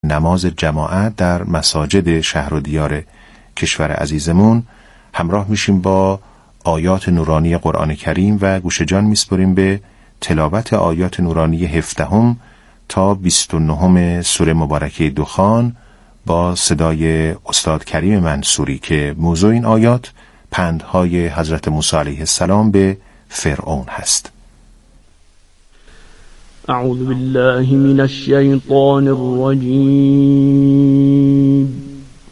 نماز جماعت در مساجد شهر و دیار کشور عزیزمون همراه میشیم با آیات نورانی قرآن کریم و گوش جان میسپریم به تلاوت آیات نورانی 17 تا 29 سوره مبارکه دخان با صدای استاد کریم منصوری که موضوع این آیات پندهای حضرت موسی علیه السلام به فرعون هست. اعوذ بالله من الشیطان الرجیم.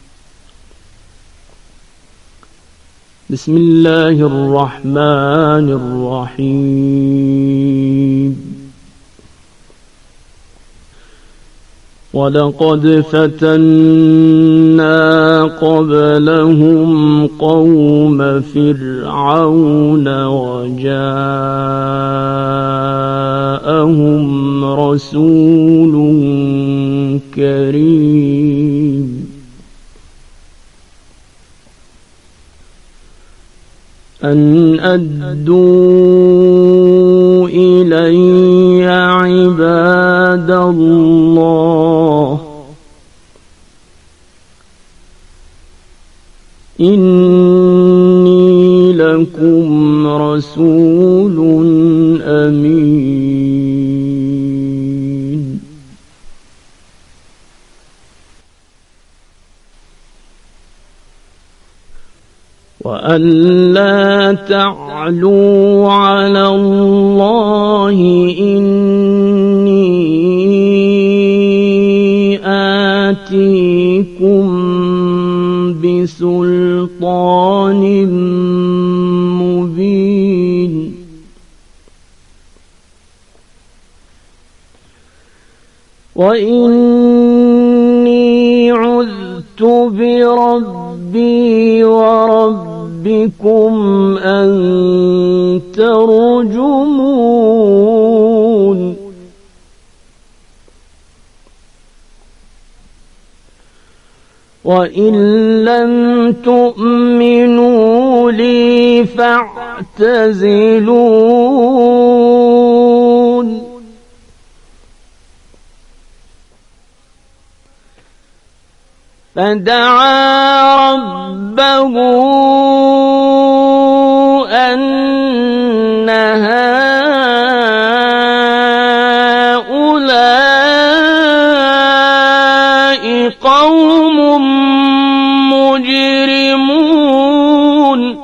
بسم الله الرحمن الرحیم. ولقد فتنا قبلهم قوم فرعون وجاءهم رسول كريم أن أدوا إلي عباد الله إني لكم رسول أمين. وأن لا تعلوا على الله إني آتيكم بسلطان مبين. وإني عذت بربي وربكم أن ترجمون. وإن لم تؤمنوا لي فاعتزلون. فدعا ربه أن هؤلاء قوم مجرمون.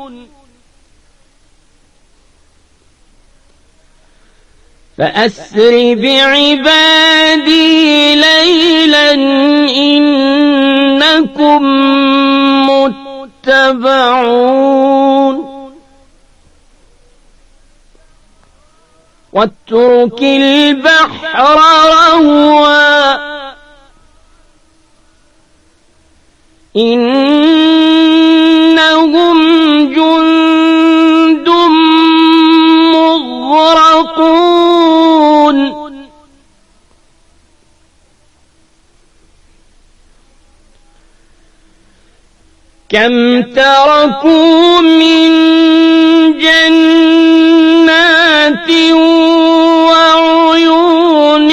فأسر بعبادي ليلا إنكم متبعون. واترك البحر رهوا إنهم جند مغرقون. كم تركوا من جنات وعيون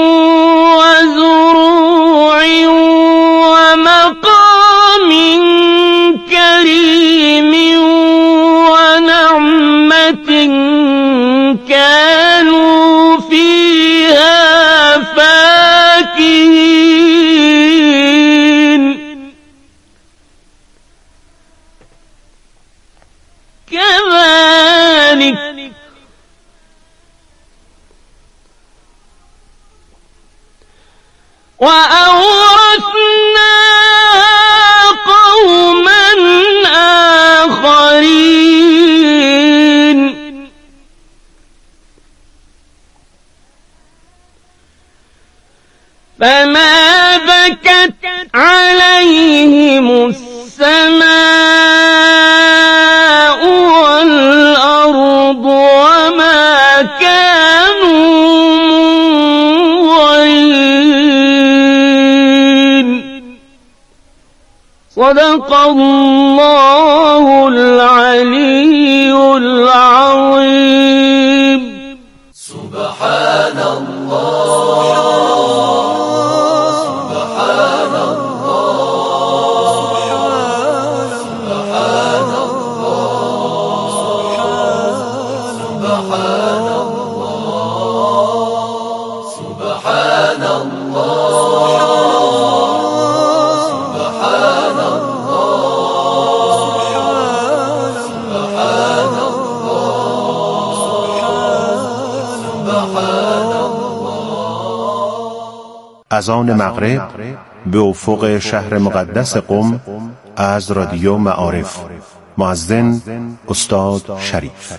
وزروع ومقام كريم ونعمة كانوا فيها فاكهين. كذلك وأورثنا قوما آخرين. فما بكت عليهم السماء والأرض وما كانوا منظرين. صدق الله العلي العظيم. سبحان الله سبحان اذان مغرب به افق شهر مقدس قم از رادیو معارف. مؤذن استاد شریف.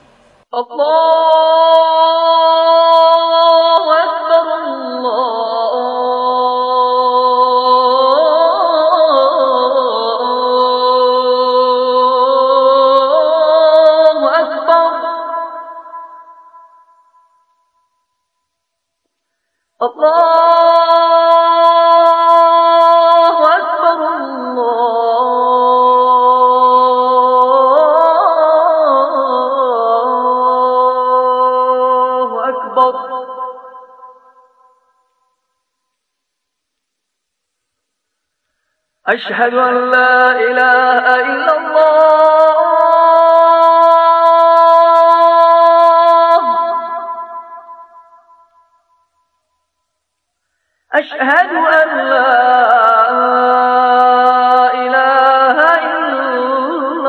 أشهد أن لا إله إلا الله. أشهد أن لا إله إلا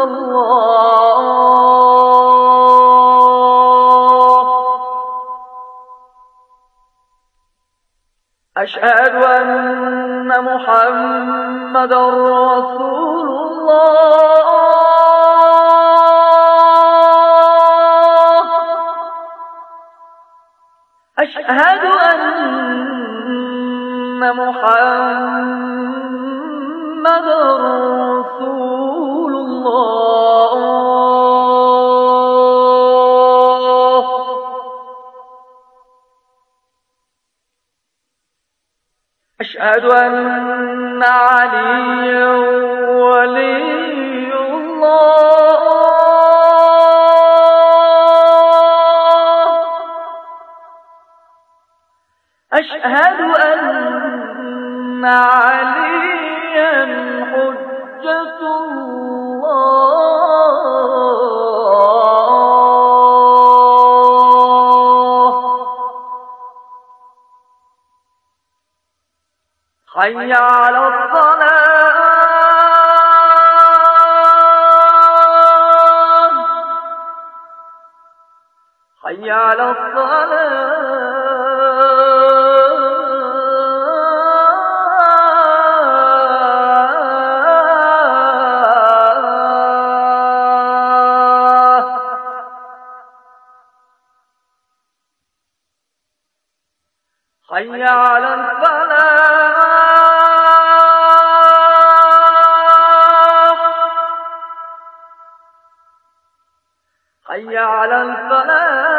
الله. أشهد أن محمد رسول الله. أشهد أن محمد رسول الله. أشهد أن عليا ولي الله. أشهد أن عليا حجة الله. حي على الصلاة. حي على الصلاة. حي على الفلاح. حي على الفلاح.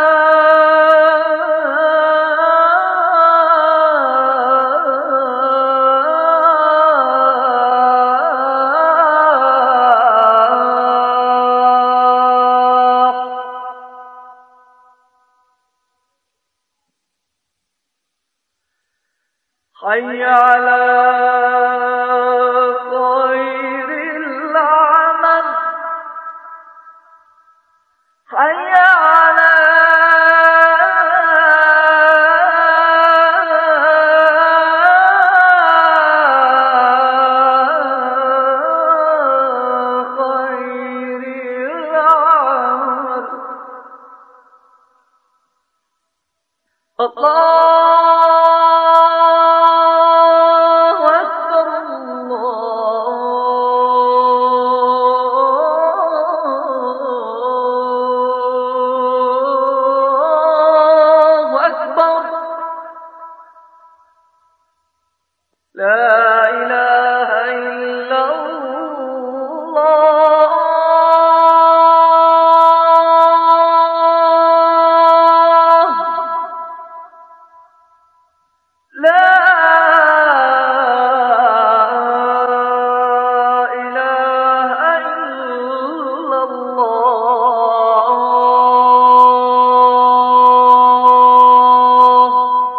حي على خير العمل. حي على خير العمل. الله لا إله إلا الله. لا إله إلا الله.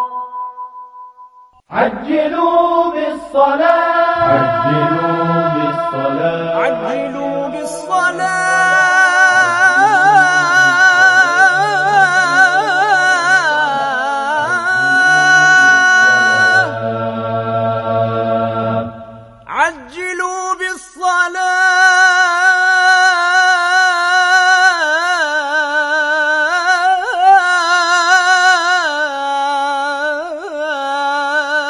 عجلوا بالصلاة. عجلوا بالصلاة. عجلوا بالصلاة. عجلوا بالصلاة.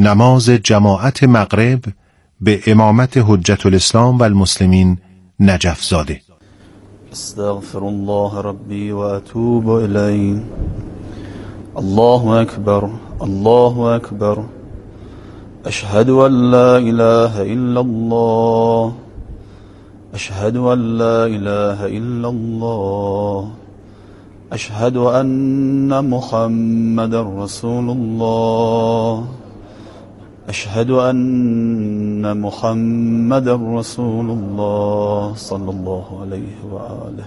نماز جماعت مغرب به امامت حجت الاسلام و المسلمین نجف زاده. استغفر الله ربي وأتوب إليه. الله أكبر الله أكبر. أشهد أن لا إله إلا الله. أشهد أن لا إله إلا الله. أشهد أن محمد رسول الله. أشهد أن محمد رسول الله صلى الله عليه وآله.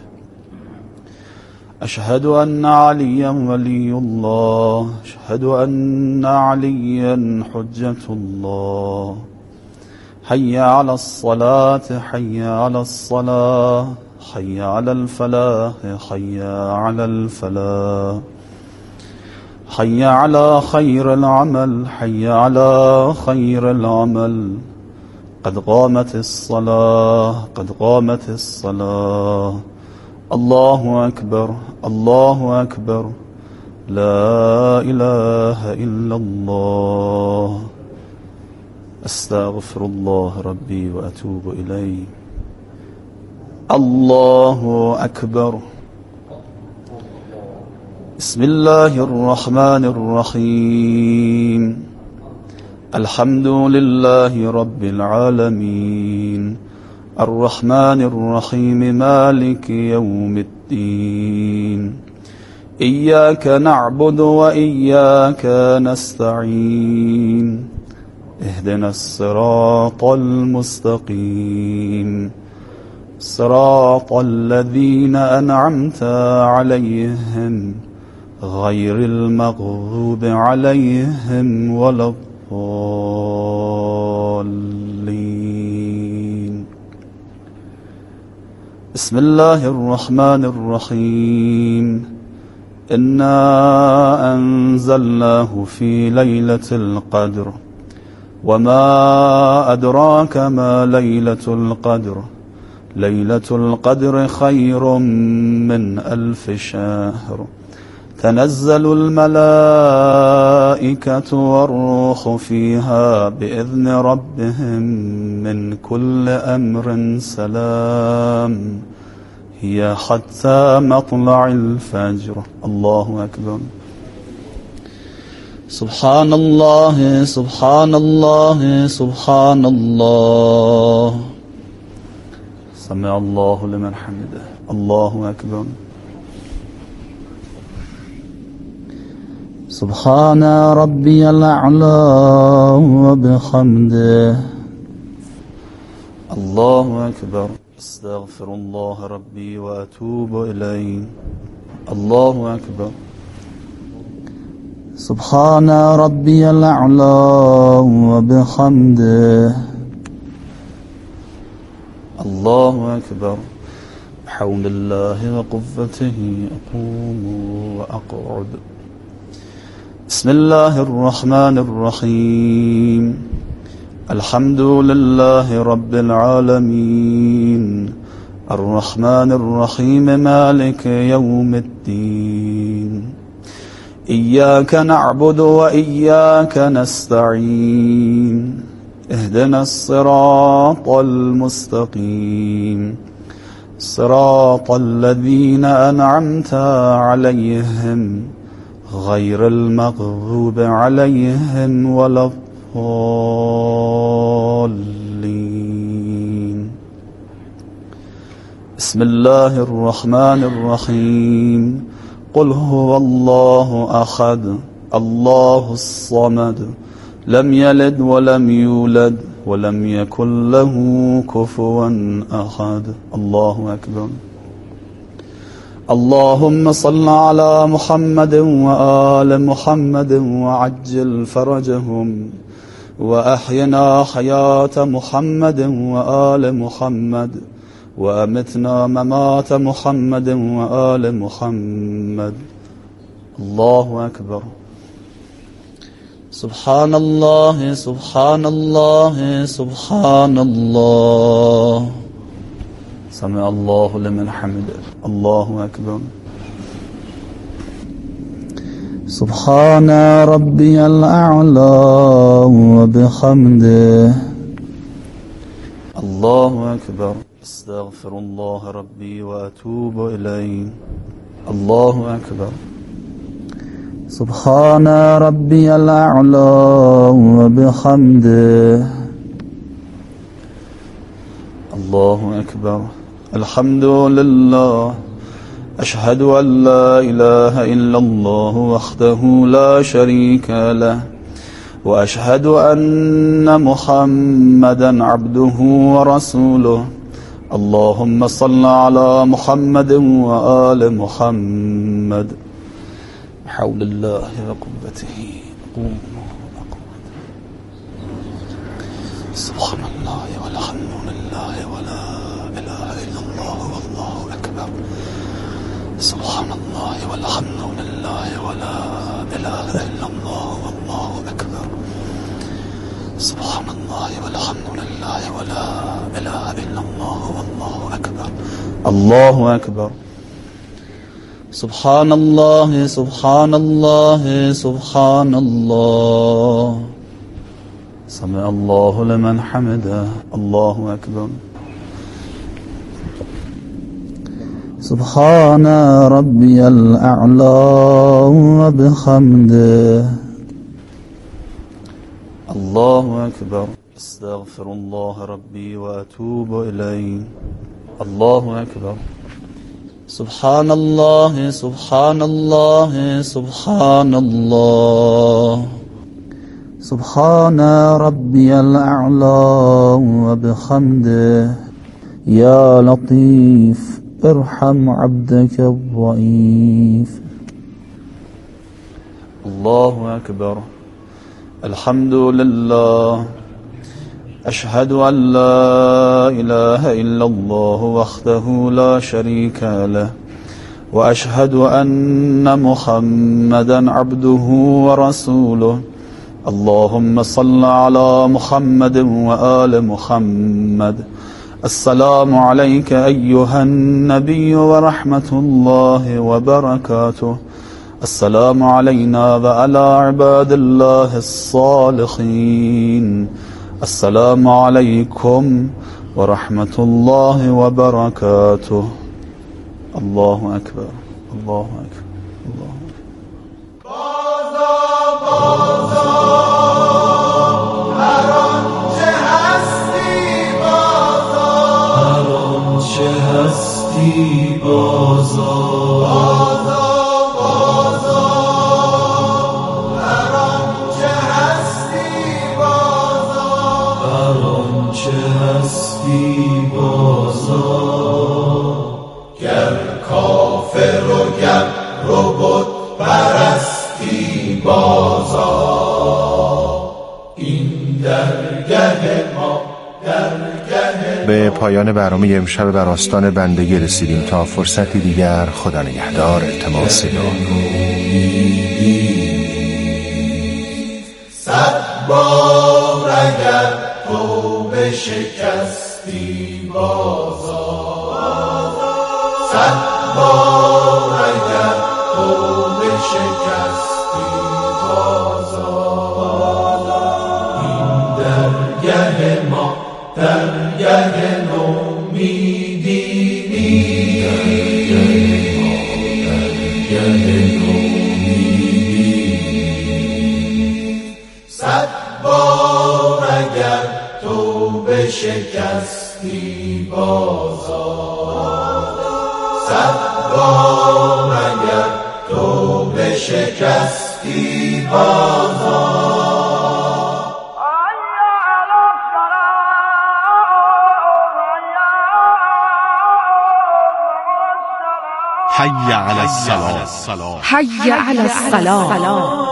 أشهد أن عليا ولي الله. أشهد أن عليا حجة الله. حي على الصلاة حي على الصلاة حي على الفلاح حي على الفلاح حي على خير العمل حي على خير العمل. قد قامت الصلاة قد قامت الصلاة. الله أكبر الله أكبر. لا إله إلا الله. أستغفر الله ربي وأتوب إليه. الله أكبر. بسم الله الرحمن الرحيم. الحمد لله رب العالمين الرحمن الرحيم مالك يوم الدين. إياك نعبد وإياك نستعين. اهدنا الصراط المستقيم صراط الذين أنعمت عليهم غير المغضوب عليهم ولا الضالين. بسم الله الرحمن الرحيم. إنا أنزلناه في ليلة القدر وما أدراك ما ليلة القدر. ليلة القدر خير من 1000 شهر. تنزل الملائكة والروح فيها بإذن ربهم من كل أمر سلام هي حتى مطلع الفجر. الله أكبر. سبحان الله سبحان الله سبحان الله. سمع الله لمن حمده. الله أكبر. سبحان ربي الأعلى وبحمده. الله أكبر. استغفر الله ربي وأتوب إليه. الله أكبر. سبحان ربي الأعلى وبحمده. الله أكبر. بحول الله وقوته أقوم وأقعد. بسم الله الرحمن الرحيم. الحمد لله رب العالمين الرحمن الرحيم مالك يوم الدين. إياك نعبد وإياك نستعين. اهدنا الصراط المستقيم صراط الذين أنعمت عليهم غير المغضوب عليهم ولا الضالين. بسم الله الرحمن الرحيم. قل هو الله أحد الله الصمد لم يلد ولم يولد ولم يكن له كفوا أحد. الله أكبر. اللهم صل على محمد وآل محمد وعجل فرجهم وأحينا حياة محمد وآل محمد وأمتنا ممات محمد وآل محمد. الله أكبر. سبحان الله سبحان الله سبحان الله. سمع الله لمن حمده. الله أكبر. سبحان ربي الأعلى وبحمده. الله أكبر. استغفر الله ربي وأتوب إليه. الله أكبر. سبحان ربي الأعلى وبحمده. الله أكبر. الحمد لله. أشهد أن لا إله إلا الله وحده لا شريك له، وأشهد أن محمدا عبده ورسوله. اللهم صل على محمد وآل محمد. حول الله وقوته. سبحان الله والحمد لله ولا إله إلا الله والله أكبر. سبحان الله والحمد لله ولا إله إلا الله والله أكبر. سبحان الله والحمد لله ولا إله إلا الله والله أكبر. الله أكبر. سبحان الله سبحان الله سبحان الله. سمع الله لمن حمده. الله أكبر. سبحان ربي الأعلى وبحمده. الله أكبر. استغفر الله ربي وأتوب إليه. الله أكبر. سبحان الله سبحان الله سبحان الله. سبحان ربي الأعلى وبحمده. يا لطيف ارحم عبدك الضعيف. الله أكبر. الحمد لله. أشهد أن لا إله إلا الله وحده لا شريك له، وأشهد أن محمدا عبده ورسوله. اللهم صل على محمد وآل محمد. السلام عليك أيها النبي ورحمة الله وبركاته. السلام علينا وعلى عباد الله الصالحين. السلام عليكم ورحمة الله وبركاته. الله أكبر. الله أكبر. الله أكبر. هستی بازار، هر آنچه هستی بازار، هر آنچه هستی بازار. گر کافر و گر بت پرستی بازار، این درگه ما به پایان برنامه امشب بر آستان بندگی رسیدیم. تا فرصتی دیگر، خدا نگهدار. التماس صد بار اگر توبه شکستی بازار، صد بار اگر توبه شکستی بازار. این درگه ما درگه نومیدی صد بار اگر توبه شکستی بازار، صد بار اگر توبه شکستی بازار. حي على الصلاة. حي على الصلاة.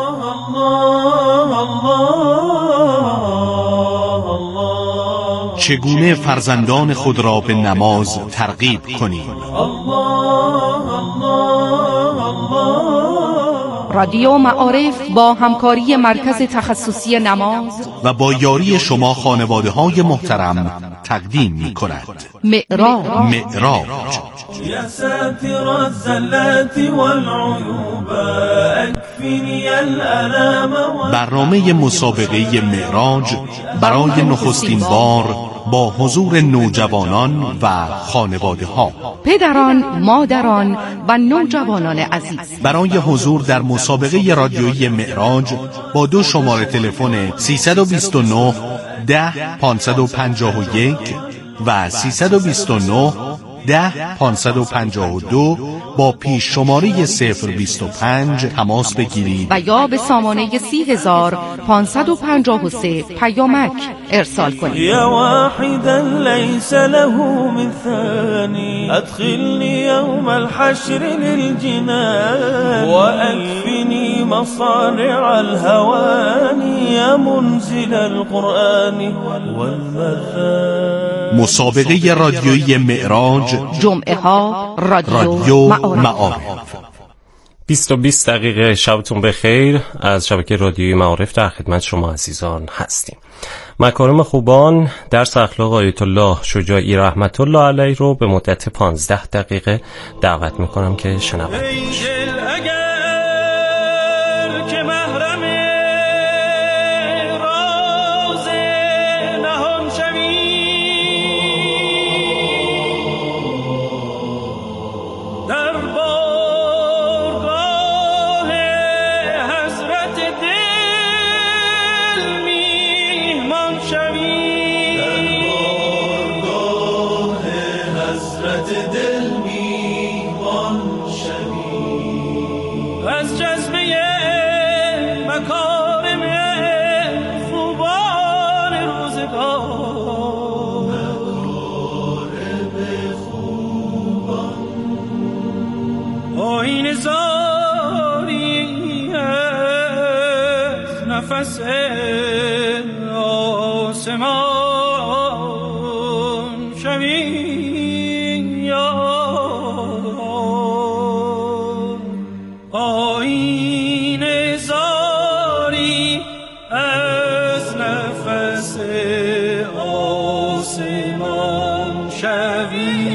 چگونه فرزندان خود را به نماز ترغیب کنیم؟ رادیو معارف با همکاری مرکز تخصصی نماز و با یاری شما خانواده‌های محترم تقدیم می‌کند. معراج. يا ساتر الزلات والعيوب برنامه مسابقه معراج برای نخستین بار با حضور نوجوانان و خانواده ها، پدران، مادران و نوجوانان عزیز. برای حضور در مسابقه رادیویی معراج با 2 شماره تلفن 329 10 551 و 329 10 552 با پیش شماره 025 تماس بگیرید و یا به سامانه 30553 پیامک ارسال کنید. یا واحدا لیس له مثانی ادخلنی یوم الحشر للجنان واکفنی مصارع الهوانی یا منزل القرآن والمثاني. مسابقه رادیویی معراج، جمعه ها رادیو معارف. 20 دقیقه شبتون بخیر. از شبکه رادیویی معارف در خدمت شما عزیزان هستیم. مکارم خوبان درس اخلاق آیت الله شجاعی رحمت الله علیه رو به مدت 15 دقیقه دعوت میکنم که شنونده باشید. نفس آسمان شوی یا آینه زاری از نفس آسمان شوی.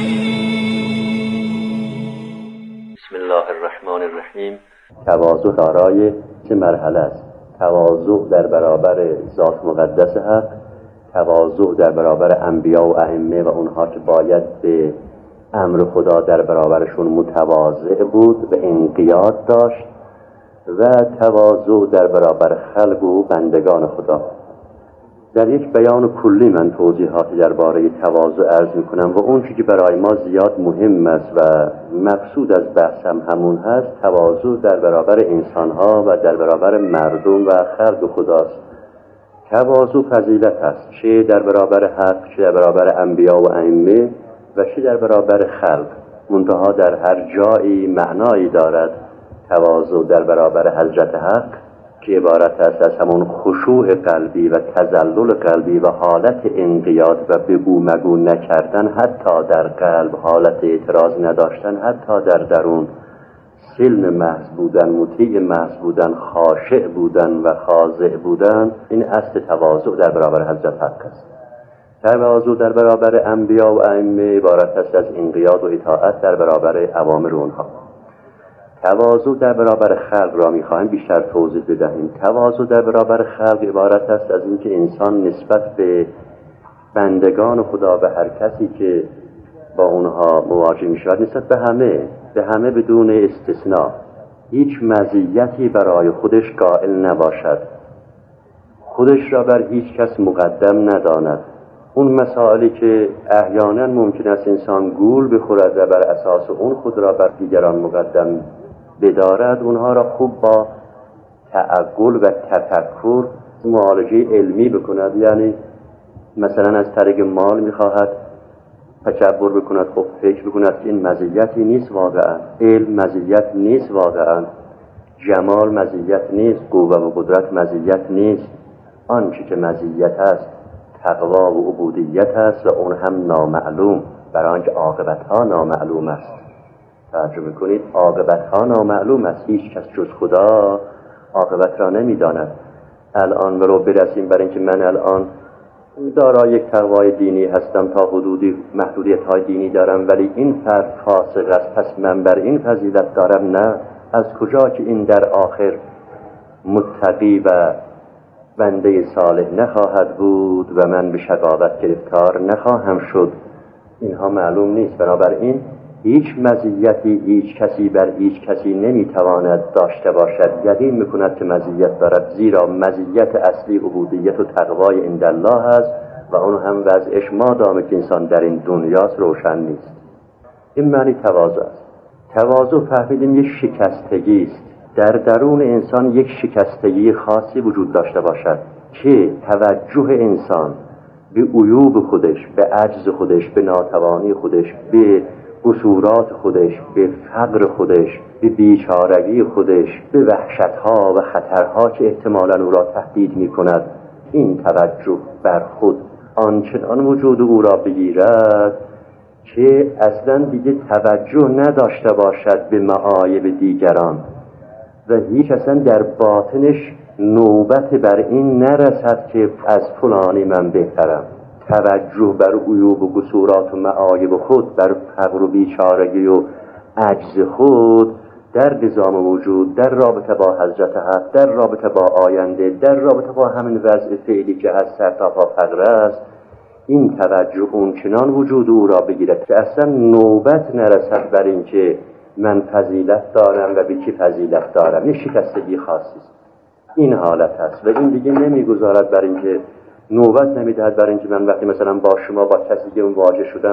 بسم الله الرحمن الرحیم. تواضع دارای چه مرحله است؟ تواضع در برابر ذات مقدس حق، تواضع در برابر انبیا و ائمه و اونها که باید به امر خدا در برابرشون متواضع بود و انقیاد داشت، و تواضع در برابر خلق و بندگان خدا. در یک بیان کلی من توضیحاتی درباره تواضع عرض میکنم و اون چیزی که برای ما زیاد مهم است و مقصود از بحثم همون هست، تواضع در برابر انسانها و در برابر مردم و خلق خداست. تواضع فضیلت است، چه در برابر حق، چه در برابر انبیا و ائمه و چه در برابر خلق. منتها در هر جایی معنایی دارد. تواضع در برابر حضرت حق که عبارت است از همون خشوع قلبی و تذلل قلبی و حالت انقیاد و بگو مگو نکردن، حتی در قلب حالت اعتراض نداشتن، حتی در درون سلم محض بودن، مطیع محض بودن، خاشع بودن و خاضع بودن. این اصل تواضع در برابر حضرت حق است. تواضع در برابر انبیا و ائمه عبارت است از انقیاد و اطاعت در برابر اوامر اونها. تواضع در برابر خلق را می‌خواهیم بیشتر توضیح بدهیم. تواضع در برابر خلق عبارت است از اینکه انسان نسبت به بندگان خدا و هر کسی که با اونها مواجه می‌شود، نسبت به همه بدون استثناء هیچ مزیتی برای خودش قائل نباشد، خودش را بر هیچ کس مقدم نداند. اون مسائلی که احیانا ممکن است انسان گول بخورد و بر اساس اون خود را بر دیگران مقدم بدارد، اونها را خوب با تعقل و تفکر معالجه علمی بکند. یعنی مثلا از طریق مال میخواهد تکبر بکند، خب فکر بکند که این مزیتی نیست واقعا، علم مزیت نیست واقعا، جمال مزیت نیست، قوه و قدرت مزیت نیست. آنچه که مزیت است تقوا و عبودیت است و اون هم نامعلوم، برای آنکه عاقبتها نامعلوم است. ترجمه کنید، عاقبتها نامعلوم است، هیچ کس جز خدا عاقبت را نمیداند. الان ولو برسیم بر اینکه من الان دارای یک تقوای دینی هستم، تا حدودی محدودیت‌های دینی دارم، ولی این فرد فاسق است، پس من بر این فضیلت دارم. نه، از کجا که این در آخر متقی و بنده صالح نخواهد بود و من به شقاوت گرفتار نخواهم شد. اینها معلوم نیست. بنابراین هیچ مزیتی هیچ کسی بر هیچ کسی نمیتواند داشته باشد. یقین میکند که مزیت دارد، زیرا مزیت اصلی عبودیت و تقوای عند الله است و اون هم وضعش مادام که انسان در این دنیاست روشن نیست. این معنی تواضع است. تواضع فهمیدیم یک شکستگی است. در درون انسان یک شکستگی خاصی وجود داشته باشد که توجه انسان به عیوب خودش، به عجز خودش، به ناتوانی خودش، به قصورات خودش، به فقر خودش، به بیچارگی خودش، به وحشتها و خطرها که احتمالاً او را تهدید می کند، این توجه بر خود آنچنان وجود او را بگیرد که اصلا دیگه توجه نداشته باشد به معایب دیگران و هیچ اصلا در باطنش نوبت بر این نرسد که از فلانی من بهترم. توجه بر عیوب و قصورات و معایب خود، بر فقر و بیچارگی و عجز خود در نظام وجود، در رابطه با حضرت حق، در رابطه با آینده، در رابطه با همین وضع فعلی که از سر تا پا فقر است، این توجه اونچنان وجود او را بگیرد که اصلا نوبت نرسد بر این که من فضیلت دارم و به کی فضیلت دارم. یه شکستگی خاصی است. این حالت هست و این دیگه نمیگذارد بر این که نوبت نمیدهد بر این که من وقتی مثلا با شما با کسی که مواجه شدم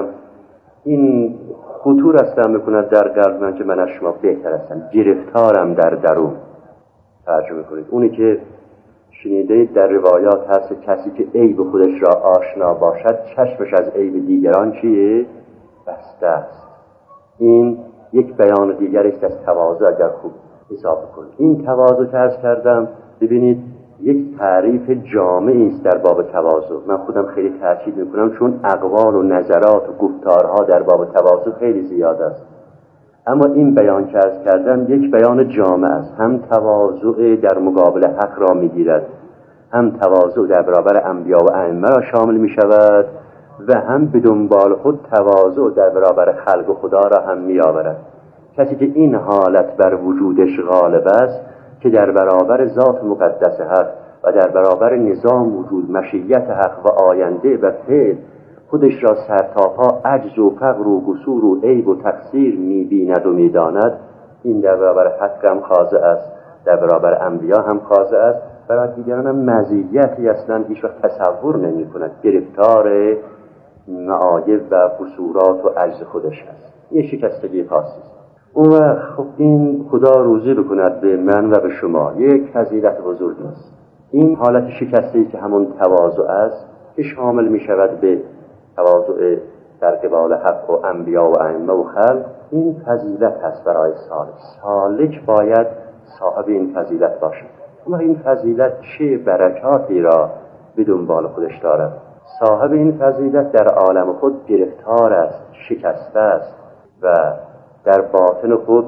این خطور هستم میکند در قلب من که من از شما بهتر هستم، گرفتارم در درون. ترجمه کنید. اونی که شنیده در روایات هست کسی که عیب خودش را آشنا باشد چشمش از عیب دیگران چیه؟ بسته است. این یک بیان دیگر است از تواضع اگر خوب حساب کنید. این تواضع که عرض کردم ببینید یک تعریف جامعی است در باب تواضع. من خودم خیلی تاکید میکنم چون اقوال و نظرات و گفتارها در باب تواضع خیلی زیاد است. اما این بیان که عرض کردم یک بیان جامع است. هم تواضع در مقابل حق را میگیرد، هم تواضع در برابر انبیا و ائمه را شامل میشود و هم به دنبال خود تواضع در برابر خلق خدا را هم میآورد. کسی که این حالت بر وجودش غالب است که در برابر ذات مقدس حق و در برابر نظام وجود، مشیت حق و آینده و فعل خودش را سرتاپا عجز و فقر و قصور و عیب و تقصیر می‌بیند و می‌داند، این در برابر حق هم خاضع است، در برابر انبیا هم خاضع است، برای دیگران هم مزیتی اصلا هیچ وقت تصور نمی‌کند، گرفتار معایب و قصورات و عجز خودش است. یه شکستگی خاصی است. اون وقت خب این خدا روزی بکند به من و به شما یک فضیلت بزرگ است. این حالت شکسته‌ای که همون تواضع است که شامل می شود به تواضع در قبال حق و انبیا و ائمه و خلق، این فضیلت هست برای سالک. سالک باید صاحب این فضیلت باشد. اما این فضیلت چه برکاتی را به دنبال خودش دارد؟ صاحب این فضیلت در عالم خود گرفتار است، شکسته است و در باطن خود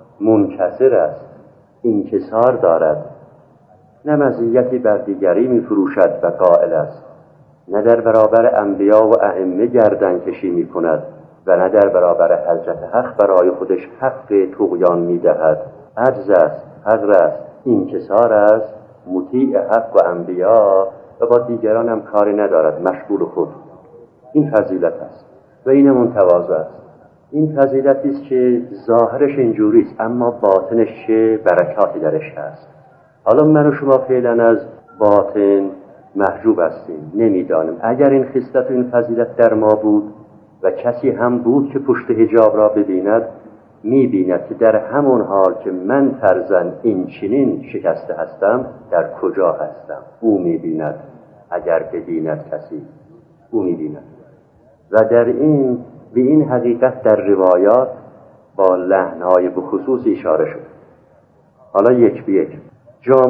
منکسر است، انکسار دارد. نه مزیتی بر دیگری می فروشد و قائل است، نه در برابر انبیا و ائمه گردن کشی می کند و نه در برابر حضرت حق برای خودش حق طغیان می دهد. عجز است، فقر است، انکسار است، مطیع حق و انبیا و با دیگران هم کاری ندارد، مشغول خود. این فضیلت است و این همون تواضع است. این فضیلتی است که ظاهرش اینجوری است اما باطنش چه برکاتی درش هست. حالا من و شما فعلا از باطن محجوب هستیم، نمیدانیم. اگر این خصلت و این فضیلت در ما بود و کسی هم بود که پشت حجاب را ببیند، میبیند که در همون حال که من فرضاً این چنین شکسته هستم، در کجا هستم. او میبیند. اگر ببیند کسی، او میبیند. و در این به این حقیقت در روایات با لحن‌های بخصوص اشاره شد. حالا یک به یک